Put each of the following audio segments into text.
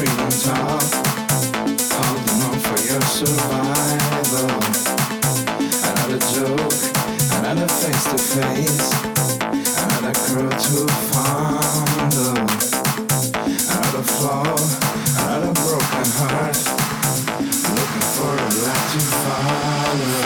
freedom talk, holding on for your survival. Another joke, another face to face, another crew to fondle, another flaw, another broken heart, looking for a light to follow.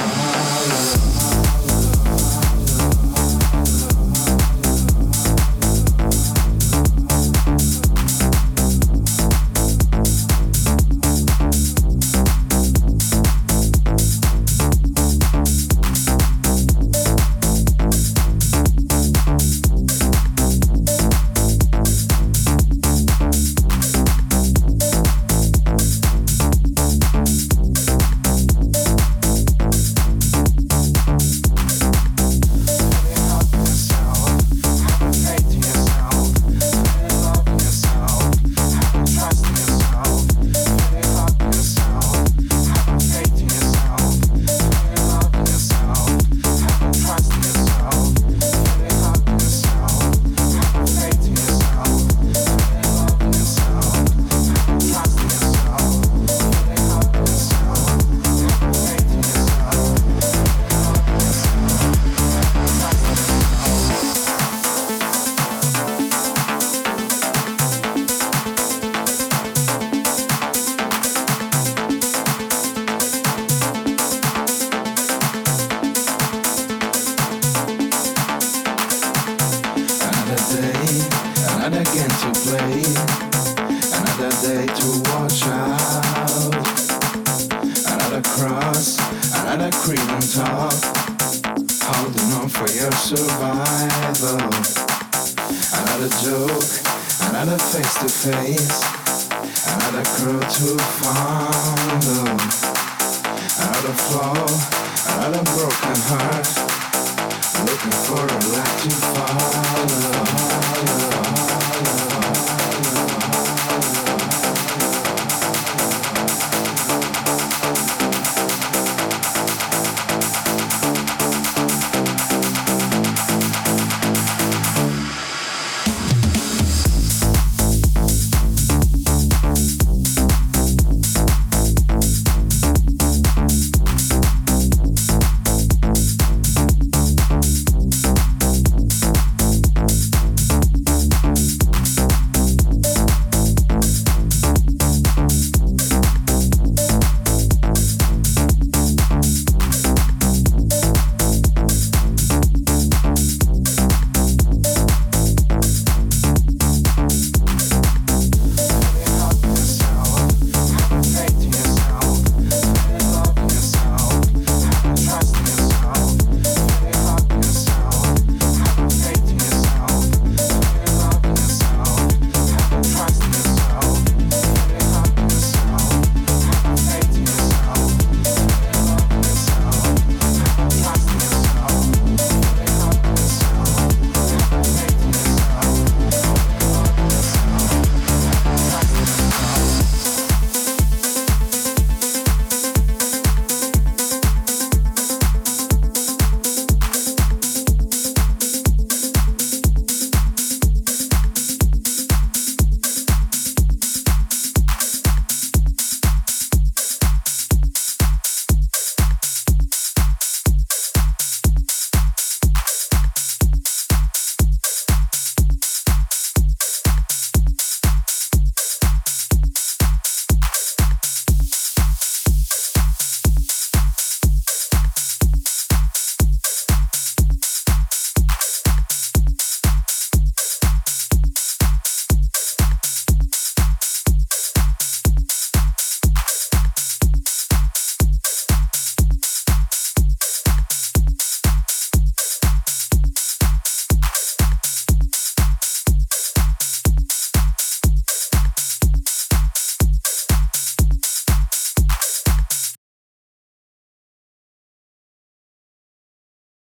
Another game to play, another day to watch out, another cross, another creed on top, holding on for your survival. Another joke, another face to face, another crew to fondle, another flaw, another broken heart, looking for a light to follow.